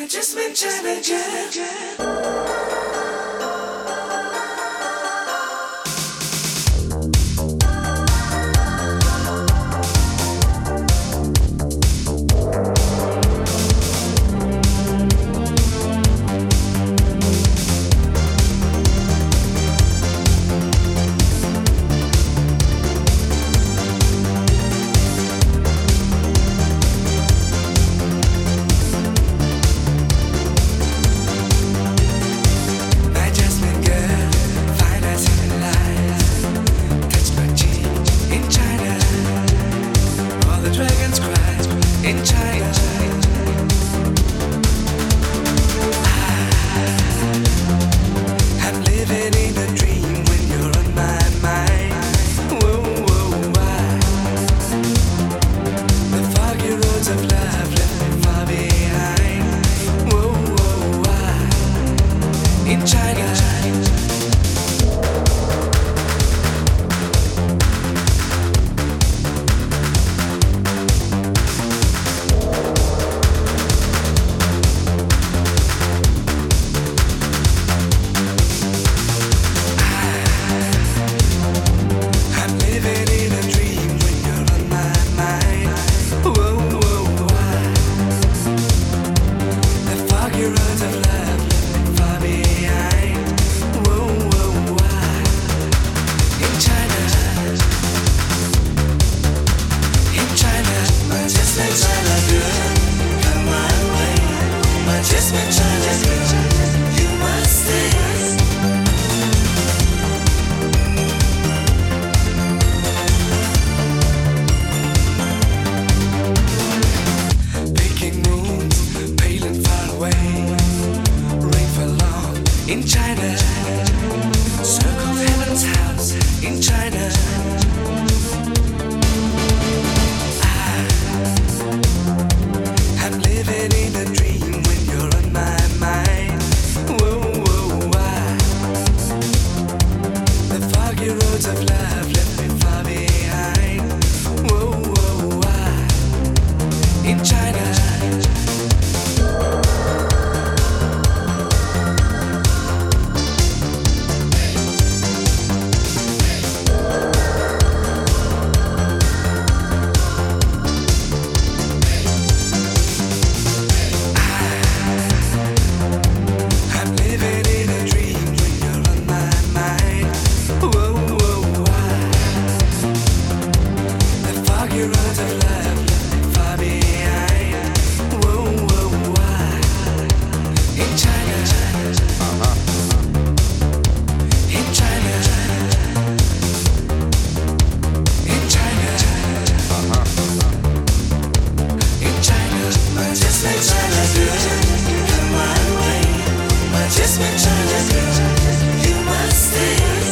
just been trying to get. In China, I'm living in a dream when you're on my mind. Whoa, whoa, why? The foggy roads of love left me far behind. Whoa, whoa, why? In China. Just been trying to get you must stay. Baking moons, pale and far away. Rain fell long in China. Circled heaven's house in China. I'm living in a dream when you're on my mind. Whoa, whoa, why? The foggy roads of love left me far behind. Whoa, whoa, why? In China. Just been trying to get you must stay.